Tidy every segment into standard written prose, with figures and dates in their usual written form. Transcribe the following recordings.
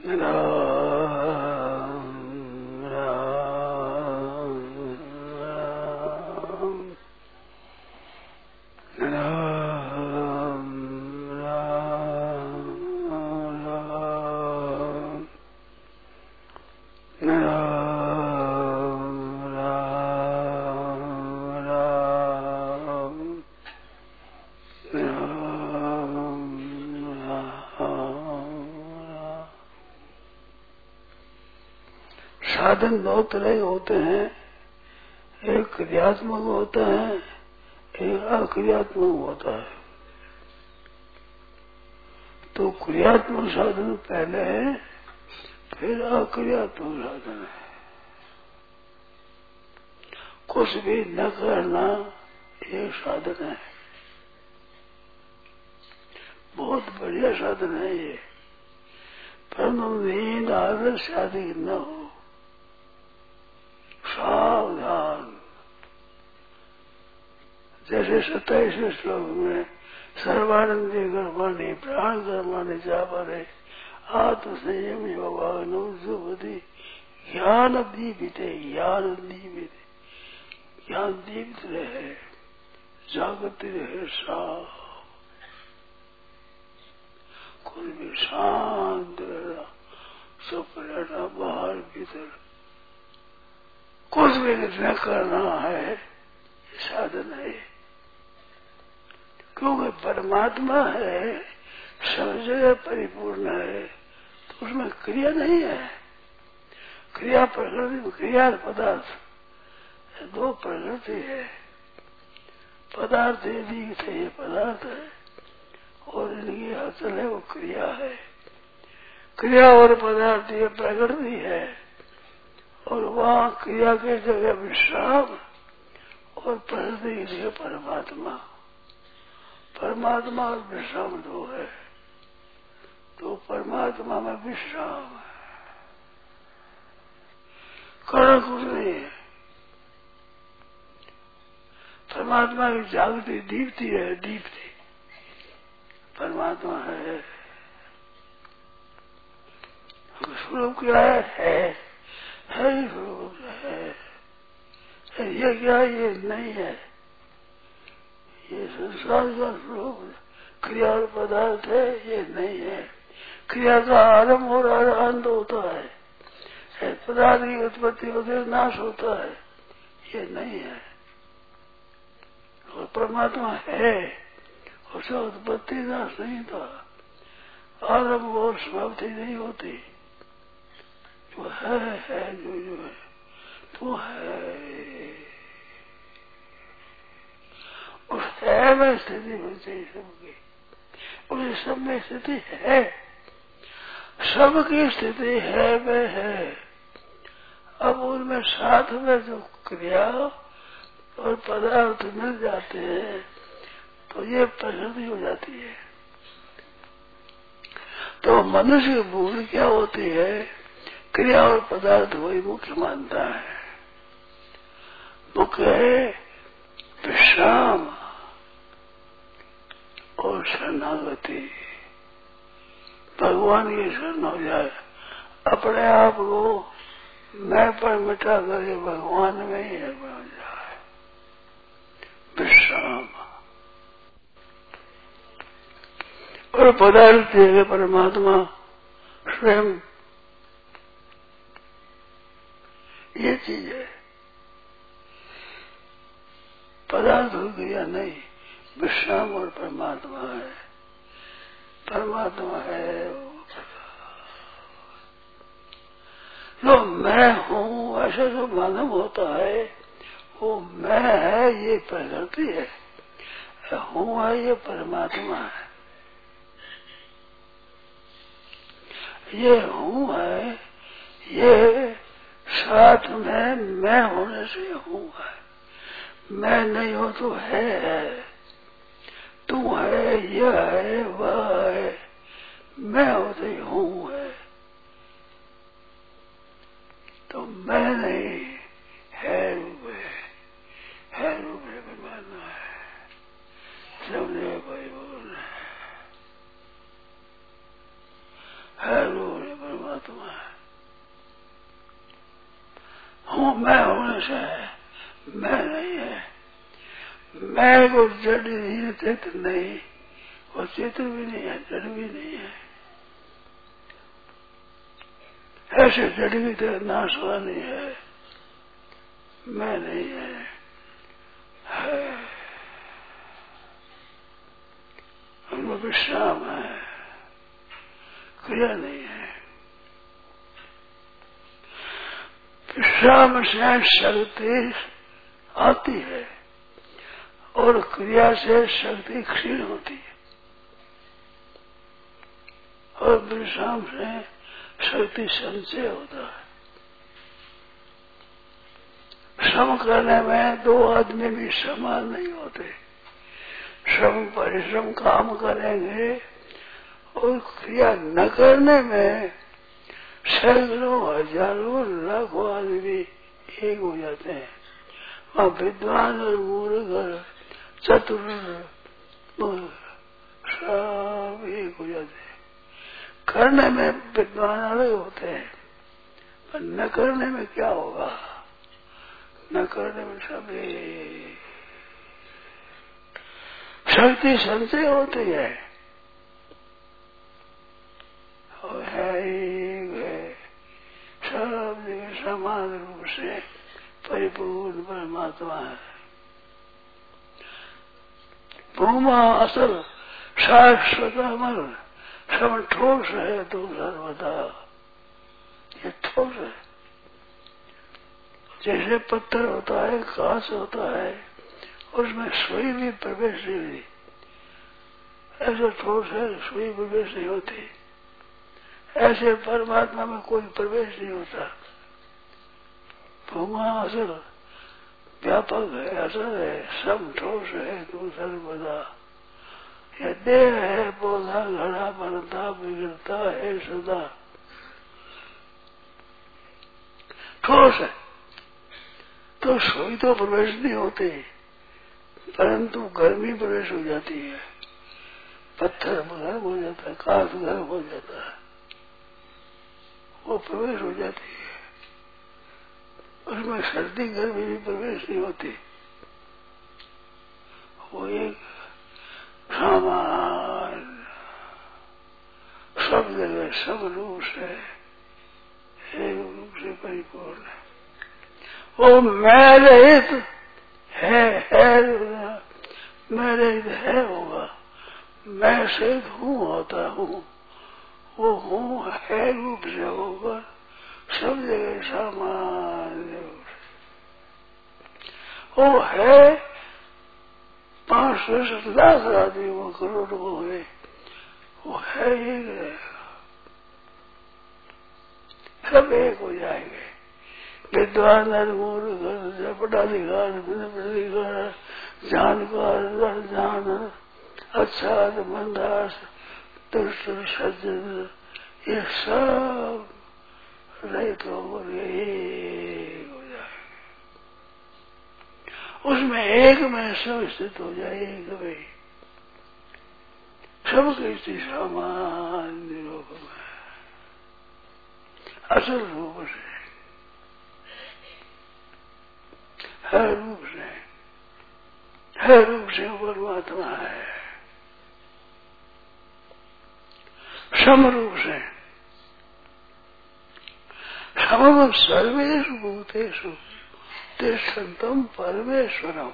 साधन दो तरह के होते हैं, एक क्रियात्मक होता है, एक अक्रियात्मक होता है। तो क्रियात्मक साधन पहले है, फिर अक्रियात्मक साधन है। कुछ भी न करना एक साधन है, बहुत बढ़िया साधन है ये। परंतु नींद आदत से अधिक न हो, सावधान। जैसे 27वें श्लोक में सर्वानंदे कर्माणि प्राण कर्माणि चापरे आत्म संयम योगानुजुवति ज्ञान दीपिते ज्ञान दीपिते, ज्ञान दीपित रहे, जागृति रहे, साफ, कुछ भी शांत रहना, चुप रहना, बाहर भीतर कुछ भी न करना है, साधन है। क्योंकि परमात्मा है, सब जगह परिपूर्ण है, तो उसमें क्रिया नहीं है। क्रिया प्रकृति, क्रिया पदार्थ, दो प्रकृति है। पदार्थ यदि ये पदार्थ है और इनकी हलचल है, वो क्रिया है। क्रिया और पदार्थ ये प्रकृति है, और वहाँ क्रिया के जगह विश्राम और प्रकृति की जगह परमात्मा। परमात्मा और विश्राम दो है, तो परमात्मा में विश्राम है, कारण कुछ नहीं है। परमात्मा की जागृति दीप्ति है, दीप्ति परमात्मा है। स्वरूप क्या है स्वरूप है। ये क्या, ये नहीं है, ये संसार का स्वरूप क्रिया और पदार्थ है, ये नहीं है। क्रिया का आरंभ और अंत होता है, पदार्थ की उत्पत्ति होते नाश होता है, ये नहीं है। और परमात्मा है, उसका उत्पत्ति नाश नहीं था, आरंभ और समाप्ति नहीं होती। जो है जो है तो है, उस है में स्थिति बनती है सबकी, उस सब में स्थिति है, सबकी स्थिति है वे है। अब उनमें साथ में जो क्रिया और पदार्थ मिल जाते हैं तो ये प्रकृति हो जाती है। तो मनुष्य की भूल क्या होती है, क्रिया और पदार्थ वही मुख्य मानता है। मुख्य है विश्राम और शरणागति, भगवान की शरण हो जाए, अपने आप को मैं पर मिटा कर भगवान में ही बन जाए, विश्राम। और पदार्थ है परमात्मा स्वयं, ये चीज है। पदार्थ हो गया नहीं, विश्राम और परमात्मा है। परमात्मा है जो मैं हूँ, ऐसा जो मालूम होता है वो मैं है, ये प्रकृति है। हूँ है, ये परमात्मा है। ये हूँ है, ये साथ में मैं होने से हूँ है। मैं नहीं हो तो है, तू है, यह है, वह है, मैं होते ही हूँ है। तो मैं नहीं है, रूप है रूप है, परमात्मा है, सब जगह परिपूर्ण है रूप है परमात्मा। परमात्मा है। हूँ मैं होने से है, मैं नहीं है। मैं को जड़ नहीं है, चेतन नहीं, वो चेतन भी नहीं है, जड़ भी नहीं है। ऐसे जड़ भी तो नाशवानी है, मैं नहीं है। उनमें विश्राम है, क्रिया नहीं है। विश्राम से शक्ति आती है और क्रिया से शक्ति क्षीण होती है, और विश्राम से शक्ति संचय होता है। श्रम करने में दो आदमी भी समान नहीं होते। श्रम परिश्रम काम करेंगे और क्रिया न करने में सैकड़ों हजारों लाखों आदमी एक हो जाते हैं। वहाँ विद्वान और मूर्ख और चतुर सब एक हो जाते हैं। करने में विद्वान अलग होते हैं, पर न करने में क्या होगा? न करने में सब शक्ति संचय होती है और है सब जगह समान रूप से परिपूर्ण परमात्मा है। भूमा असल शाश्वत अमर, सब ठोस है तो सर्वदा, ये ठोस है। जैसे पत्थर होता है, घास होता है, उसमें सुई भी प्रवेश नहीं होती, ऐसे ठोस है, सुई प्रवेश नहीं होती। ऐसे परमात्मा में कोई प्रवेश नहीं होता। भूमा असल व्यापक है, असल है, सब ठोस है तो सर्वदा। यह देह है, पौधा घड़ा बनता बिगड़ता है सदा। ठोस है तो सुई तो प्रवेश नहीं होते, परंतु गर्मी प्रवेश हो जाती है। पत्थर गर्म हो जाता है, कांच गर्म हो जाता है, वो प्रवेश हो जाती है। उसमें सर्दी गर्मी भी प्रवेश नहीं होती। वो एक सामान सब जगह सब रूप से एक रूप से परिपूर्ण है। वो मैं रहित है, मैं रहित है होगा, मैं सहित हूँ होता हूँ, वो हूँ है रूप से होगा सब जगह सामान्य रूप से। वो है 500 लाख आदमी, वो करोड़ को है, वो है एक रहेगा, सब एक हो जाएंगे। विद्वान मूर्ख पढ़ाधिकार जानकार जान, अच्छा मंदास दुष्ट सज्जन, ये सब रहित होकर एक हो जाएंगे। उसमें एक में सब स्थित हो जाए, एक में सबकी स्थिति सामान्य रूप में असल रूप से हर रूप से परमात्मा है। सम रूप से समम सर्वेषु भूतेषु तिष्ठन्तम् परमेश्वरम।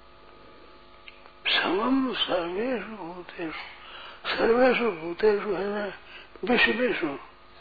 समम सर्वेषु भूतेषु, सर्वेषु भूतेषु है ना, विश्वेषु,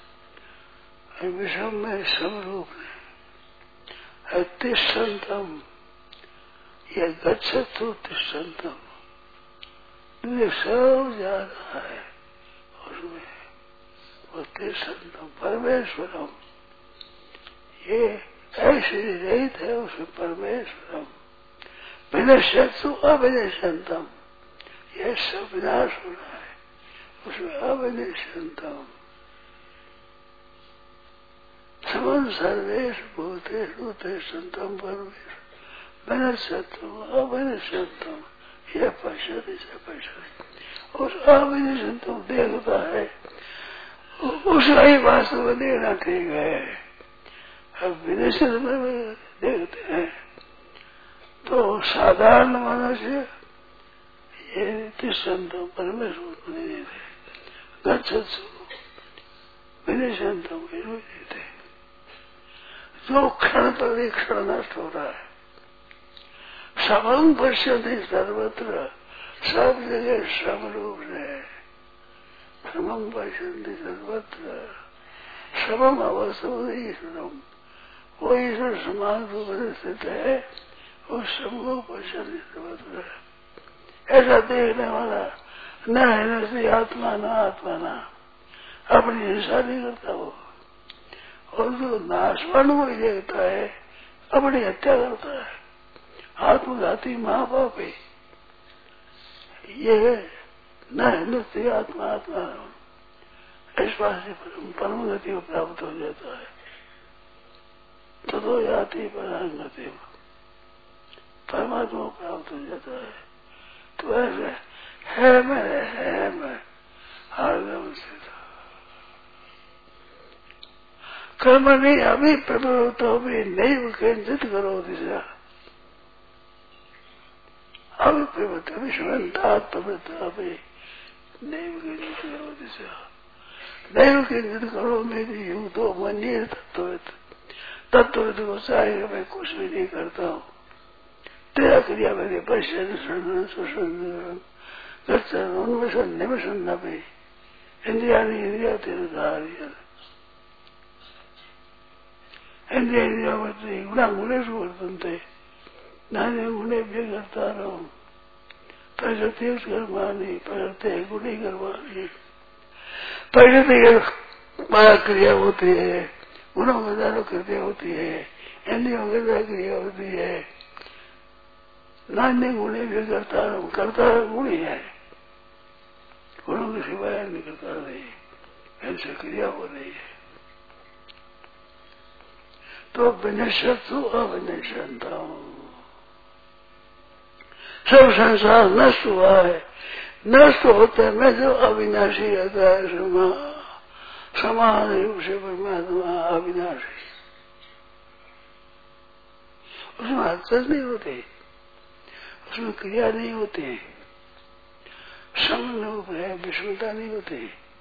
विषम में समरूप है। तिष्ठन्तम्, यह गच्छतु तिष्ठन्तम्, ये सब ज्यादा है उसमें, वो तिष्ठन्तम् परमेश्वरम, ये ऐसे रहित है उसमें परमेश्वरम। विनश्यतु अविनश्यन्तम्, यह सब विनाश हो रहा है उसमें अविनश्यन्तम्। समं सर्वेषु भूतेषु तिष्ठन्तम् परमेश्वरम् विनश्यतु अविनश्यन्तम्, यह पश्यति से पश्यति, उस अविनश्यन्तम् देखता है, उसका ही वास्तव में देखना ठीक है। अब विदेशी में देखते हैं तो साधारण मनुष्य ये तिष्ठन्तं परमेश्वर को नहीं देते, गच्छत्सु विदेशंतम को नहीं देते। जो क्षण पर एक क्षण नष्ट हो रहा है, सबम पश्यति सर्वत्र, सब जगह सब रूप है। समम पश्यति सर्वत्र, सबम अवसर ईश्वरम, वो ईश्वर समान रूप से स्थित है, वो सबको पश्यति सर्वत्र। ऐसा देखने वाला न है से आत्मा न आत्मा न, अपनी हिंसा नहीं करता वो। और जो नाशवान को ही देखता है, अपनी हत्या करता है, आत्मघाती महापाप है ये। न हिंदुस्ती आत्मा आत्मा इस पास से परम गति को प्राप्त हो जाता है। तो जाति परांगति परमात्मा को प्राप्त हो जाता है। तो ऐसे है मैं आगम से कर्म नहीं अभी प्रवृत्तो भी नहीं केंद्रित करो दिशा, अभी प्रवृत्त विश्वंता प्रवृत्त अभी नहीं केंद्रित करो दिशा, नहीं केंद्रित करो मेरी यूं तो मनी तत्वविद को चाहिए मैं कुछ भी नहीं करता हूँ। तेरा क्रिया मेरे पश्चिम सुषण उन्वेषण निवेशन न भी इंद्रिया इंद्रिया तेरे धारिया इंद्रिया वर्तते गुणा गुणेश वर्तनते नाने गुणे भी करता रहो। प्रकृति कर्माणी प्रकृति गुणी कर्माणी, प्रकृति माया क्रिया होती है, गुणों में दारो क्रिया होती है, इंद्रियों में क्रिया होती है। नान्य गुणे भी करता गुण ही है, गुणों के सिवाय नहीं करता नहीं, ऐसे क्रिया हो रही है। तो विनश्यतु अविनश्यन्ता, सब संसार नष्ट हुआ है, नष्ट होते में जो अविनाशी रहता है समान रूप से परमात्मा अविनाशी, उसमें हरकत नहीं होती, उसमें क्रिया नहीं होती, समान रूप है, विषमता नहीं होती,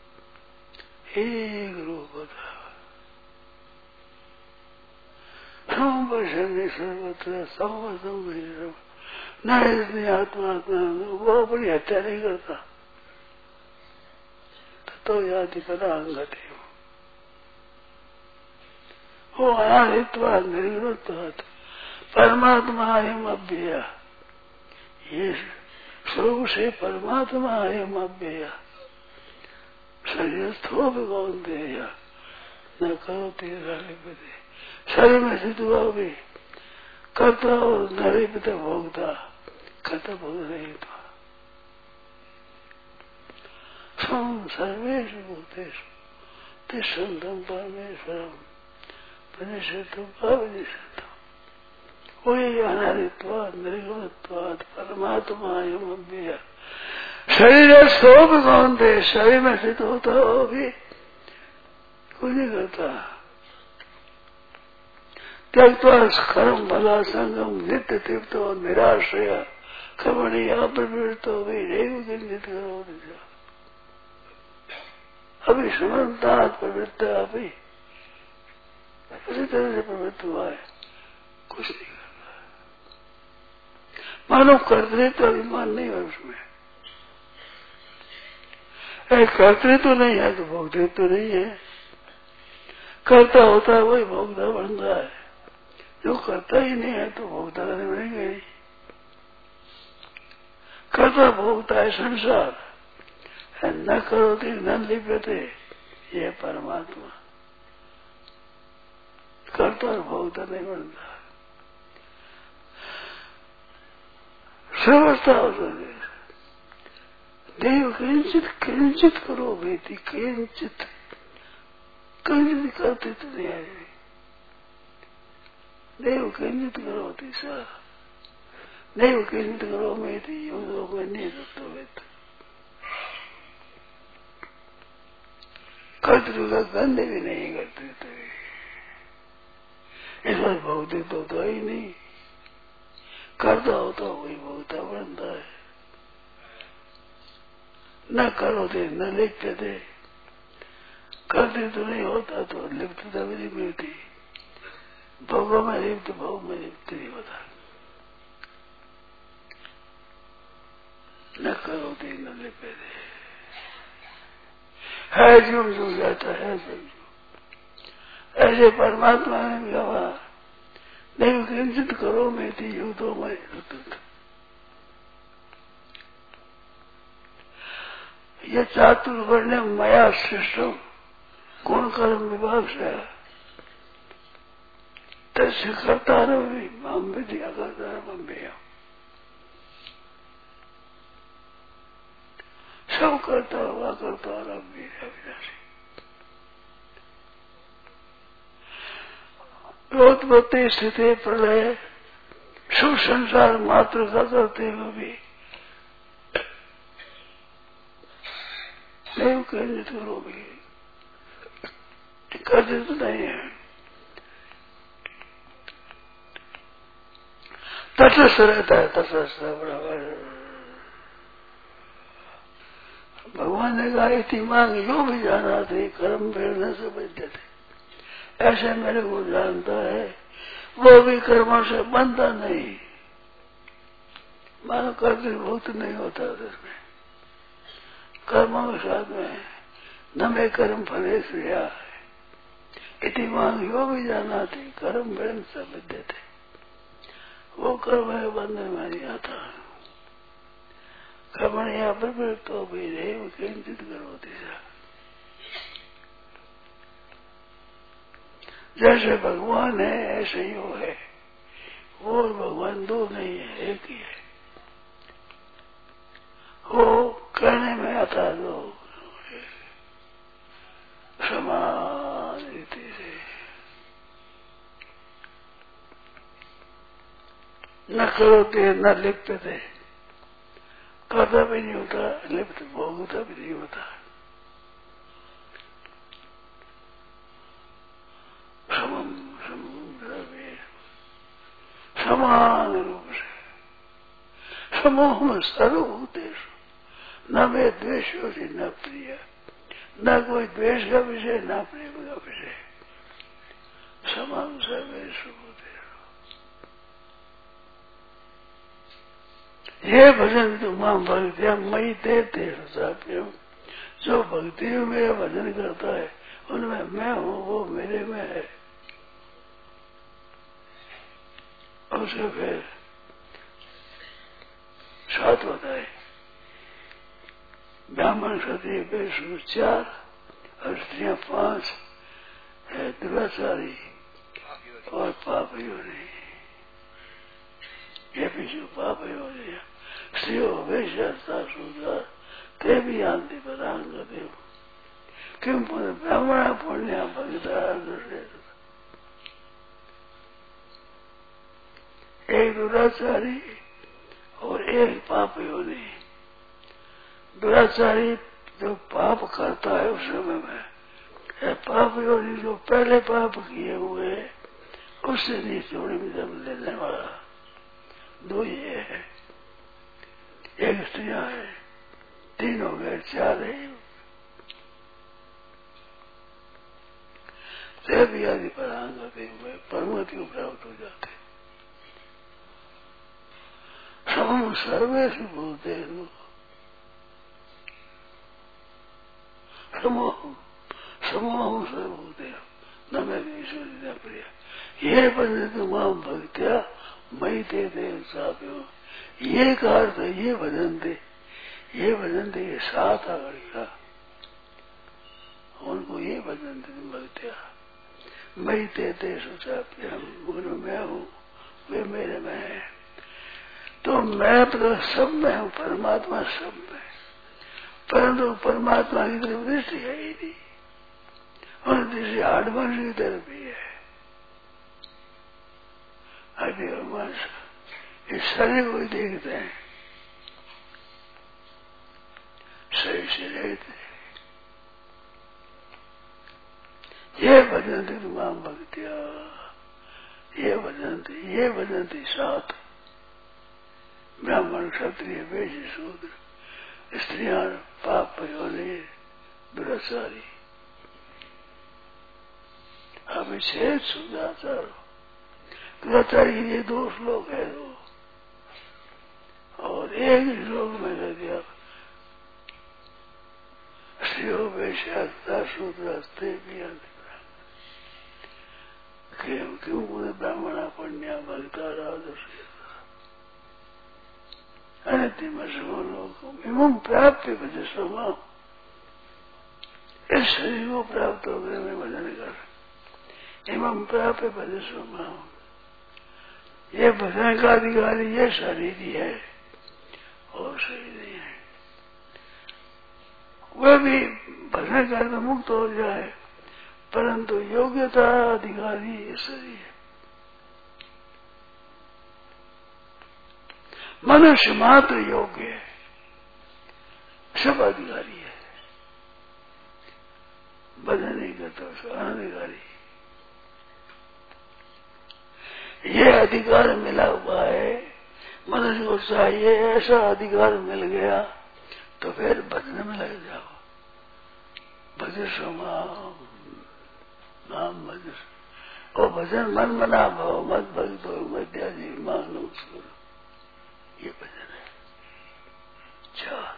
एक रूप होता है। सर्वत्र सर्वसम न इसलिए आत्मा वो अपनी हत्या नहीं करता। तो याति परांगति वो अनादित्वा निर्गुणत्वात् परमात्मा एवं अव्यय, ये स्वरूप से परमात्मा एवं अव्यय। शरीरस्थो भी कौन्तेय न करोति नलिप्यते, शरीर में स्थित हुआ भी करता और नलिप्यते भोगता, करता भोग नहीं था। सर्वेषु भूतेषु तिष्ठन्तं परमेश्वरं विनश्यतु अविनश्यन्तम्, वही अनादित्वात् निर्गुणत्वात् परमात्मा एवं अव्यय। शरीर सो भी कौन्तेय, शरीर में स्थित होता हो भी कुछ नहीं करता। त्यक्त्वा कर्म भला संगम नित्य तृप्तो निराश्रय कर्मणि अप्रवृत्तो भी नहीं केंद्रित करो दिशा, अभी समन्ता प्रवृत्त अभी उसी तरह से प्रवृत्त हुआ है, कुछ नहीं कर रहा है। मानो कर्तृत्व अभिमान नहीं है उसमें, कर्तृत्व नहीं है तो भोक्तृत्व नहीं है। करता होता है वही भोक्ता बनता है, जो करता ही नहीं है तो भोक्ता करने बनेंगे नहीं। करता भोगता है संसार, न करोति न लिप्यते, ये परमात्मा करता और भोगता नहीं बनता। सर्वस्था देव किंचित किंचित करो बेटी, किंचित किंचित करते तो नहीं आए। देव किंचित करो दिशा, देव किंचित करो मेरी योग नहीं सकते। कर्तृ का गंध भी नहीं करते थे। इस बार भोगते तो ही नहीं, करता होता वही भोगता बनता है। न करोते न लिखते थे, करते तो नहीं होता तो लिप्तता भी नहीं मिलती। भोगों में लिप्त, भोग में लिप्त नहीं होता। न करोते न लिपते है, जो जो जाता है सब। ऐसे परमात्मा ने कहा नहीं किंचित करो में थी युद्धों में ये चातुर्वर्ण मया सृष्टम गुण कर्म विभाग से तस्य करता रही माम विद्या करता रहा सब करता हुआ करता रहा मेरा विनाशी रोत्पत्ति स्थिति प्रलय शुभ संसार मात्र का करते हुए भी नहीं केंद्रित करो भी करते तो नहीं है। तटस्थ रहता है, तटस्थ बराबर। भगवान ने कहा इति मांग जो भी जाना थे कर्म प्रेरणा से बचते थे, ऐसे मेरे को जानता है वो भी कर्मों से बनता नहीं। मानो कर्तव्य भूत नहीं होता उसमें, कर्मों के साथ में न में कर्म फले श्रेया है। इति मांग जो भी जाना थे कर्म प्रेरणा से बचते थे, वो कर्म है बंधन में नहीं आता। कर्मण यहाँ पर तो भी रहे वो केंद्रित करो दिशा। जैसे भगवान है ऐसे ही वो है, वो और भगवान दो नहीं है, एक ही है। वो करने में आता दो समान रीति से न करोते न लिखते थे, करता भी नहीं होता, लिप्त भोगता भी नहीं होता। समान रूप से समूह में सर्वभूतेश न में द्वेष होती न प्रिय, न कोई द्वेष का विषय न प्रेम का विषय, समान सर्वेश होते। ये भजन तो मां भक्तिया मई देते प्रेम, जो भक्ति में मेरा भजन करता है उनमें मैं हूँ, वो मेरे में है। उसके फिर सात होता है, ब्राह्मण क्षत्रिय वैश्य 4 और स्त्रियां 5 है, दुराचारी और पापी हो रही। ये पीछे पापी हो रही, स्त्रियों वैश्यता शूद्र ते भी आंति प्रदान करते हो। क्यों ब्राह्मण पुण्य भगता एक दुराचारी और एक पापी होने। दुराचारी जो पाप करता है उस समय में, पापी होने जो पहले पाप किए हुए उससे नहीं जोड़ी में जब लेने वाला। दो ये है, एक स्त्रियां है, 3 हो गए, 4 है। भी आदि परांग करते हुए परमति को प्राप्त हो जाते। समूह सर्वेश भूते समूह सर्वभूते न मैं ईश्वरी न प्रिय। ये भजन मां भक्त्या मई ते साप्यो, ये का अर्थ ये भजन थे, ये भजन थे, ये 7 आगड़ का उनको ये भजन थे भक्त्या मई ते साप्यम, गुरु मैं हूँ वे मेरे में है। तो मैं तो सब में हूँ, परमात्मा सब में, परंतु परमात्मा की तरफ दृष्टि है ही नहीं, और दृष्टि आडवंश की तरफ ही है। आदि और वंश इस शरीर को ही देखते हैं, शरीर से रहते हैं। ये भजन्ति मां भक्त्या, ये भजन्ति सात ब्राह्मण क्षत्रिय वैश्य शूद्र स्त्रियां पाप योनि दुराचारी। हमें छह शुद्धाचार दुराचारी के लिए 2 श्लोक है और एक श्लोक में कह दिया स्त्रियो वैश्या शूद्र क्यों ब्राह्मणा पुण्या भक्ता राजर्षि अनित्यम प्राप्ति भजन स्वभाव। इस शरीर को प्राप्त हो गए मैं भजन कर एवं प्राप्त भजन स्वभाव। ये भजन का अधिकारी ये शरीर ही है और शरीर नहीं है। वह भी भजन कर मुक्त हो जाए परंतु योग्यता अधिकारी ये शरीर है। मनुष्य मात्र योग्य है, सब अधिकारी है। भजन नहीं करता उसका अनधिकारी। ये अधिकार मिला हुआ है, मनुष्य को चाहिए ऐसा अधिकार मिल गया तो फिर भजन में लग जाओ। भजन समाम नाम भजन और भजन मन मना भाव मत भक्तो मध्याजी मानो सुर, ये भजन है। 4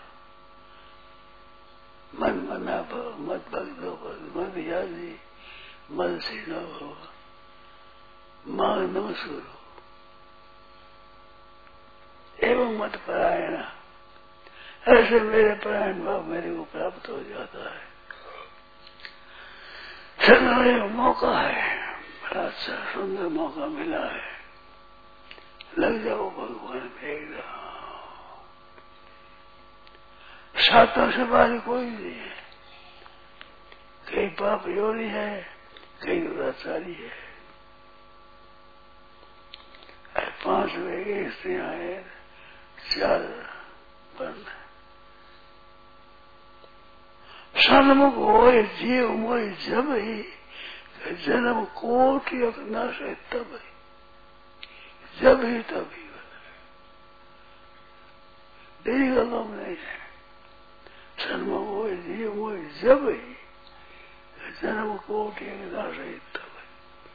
मन मना भाव मत भक्तो मध्याजी मन सीनो मानो सुर एवं मत परायण। ऐसे मेरे परायण भाव मेरे को प्राप्त हो जाता है। चलो मौका है, बड़ा अच्छा सुंदर मौका मिला है, लग जाओ भगवान में एकदम। सातों से बारी कोई नहीं है, कहीं पाप योनि है कहीं दुराचारी है। 5 वेगे स्त्रियां हैं 4 वर्ण। सन्मुख हो जीव मोह जब ही जन्म कोटि नाश है तब ही, जब ही तभी देरी का काम नहीं है। सन्मुख हो जीव मोह जब ही जन्म कोटि नाश है तब ही।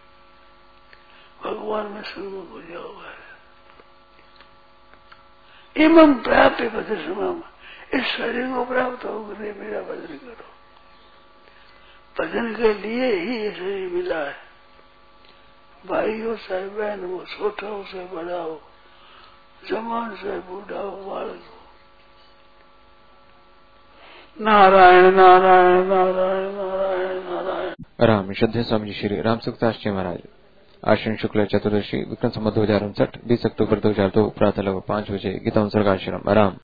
भगवान में सन्मुख हो जाओ है। एवं प्राप्त भजन समाम, इस शरीर को प्राप्त होकर मेरा भजन करो। भजन के लिए ही ये शरीर मिला है। भाई हो चाहे बहन हो, छोटा हो चाहे बड़ा हो, जवान चाहे बूढ़ा हो, बालक हो। नारायण नारायण नारायण नारायण नारायण। राम श्रद्धेय स्वामी जी श्री राम सुखदास जी महाराज। आश्विन शुक्ल चतुर्दशी विक्रम संवत 2059 20 अक्टूबर 2002 प्रातः लगभग 5 बजे गीता उत्सर्ग आश्रम आराम।